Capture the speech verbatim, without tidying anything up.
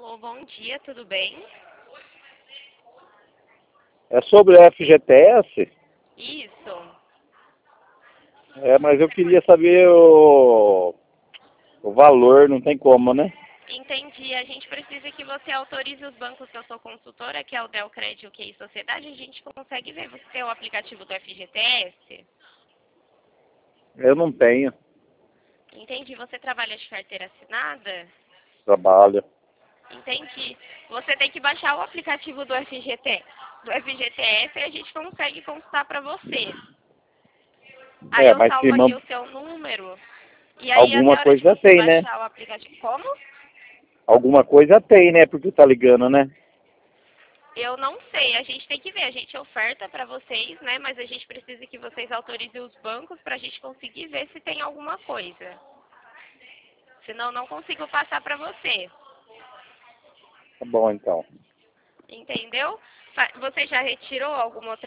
Alô, bom dia, tudo bem? É sobre o F G T S? Isso. É, mas eu queria saber o, o valor, não tem como, né? Entendi. A gente precisa que você autorize os bancos que eu sou consultora, que é o Delcred e o Q I Sociedade. A gente consegue ver. Você tem o aplicativo do F G T S? Eu não tenho Entendi. Você trabalha de carteira assinada? trabalho. Entendi. Você tem que baixar o aplicativo do F G T, do F G T S e a gente consegue consultar para você. Aí É, eu mas se salvo aqui man- o seu número. E aí até alguma a hora de coisa você tem, né? baixar o aplicativo. Como? Alguma coisa tem, né? Porque tá ligando, né? Eu não sei, a gente tem que ver, a gente oferta para vocês, né? Mas a gente precisa que vocês autorizem os bancos para a gente conseguir ver se tem alguma coisa. Senão não consigo passar para você, Tá bom, então. entendeu? Fa- Você já retirou alguma outra